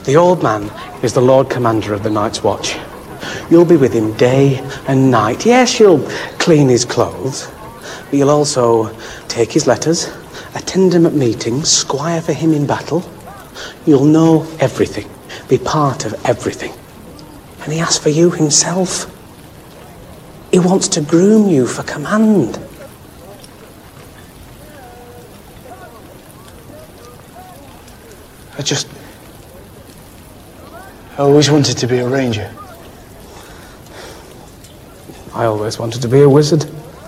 The old man is the Lord Commander of the Night's Watch. You'll be with him day and night. Yes, you'll clean his clothes, but you'll also take his letters, attend him at meetings, squire for him in battle. You'll know everything, be part of everything. And he asks for you himself. He wants to groom you for command. I always wanted to be a ranger. I always wanted to be a wizard.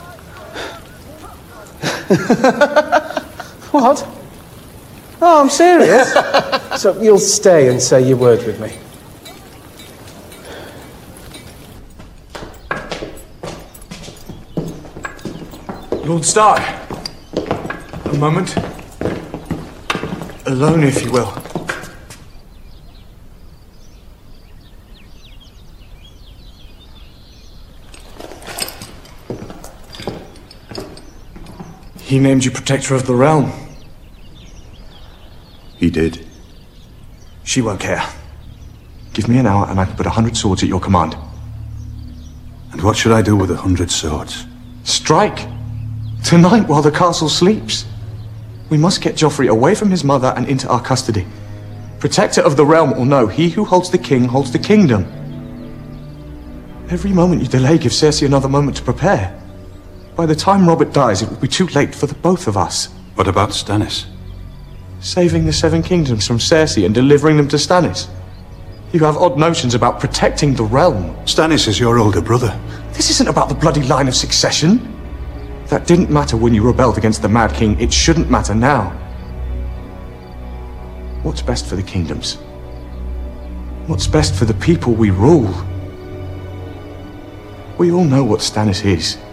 What? Oh, I'm serious. So you'll stay and say your word with me. Lord Stark. A moment. Alone, if you will. He named you Protector of the Realm. He did. She won't care. Give me an hour and I can put 100 swords at your command. And what should I do with 100 swords? Strike! Tonight while the castle sleeps. We must get Joffrey away from his mother and into our custody. Protector of the Realm will know he who holds the king holds the kingdom. Every moment you delay gives Cersei another moment to prepare. By the time Robert dies, it will be too late for the both of us. What about Stannis? Saving the Seven Kingdoms from Cersei and delivering them to Stannis. You have odd notions about protecting the realm. Stannis is your older brother. This isn't about the bloody line of succession. That didn't matter when you rebelled against the Mad King. It shouldn't matter now. What's best for the kingdoms? What's best for the people we rule? We all know what Stannis is.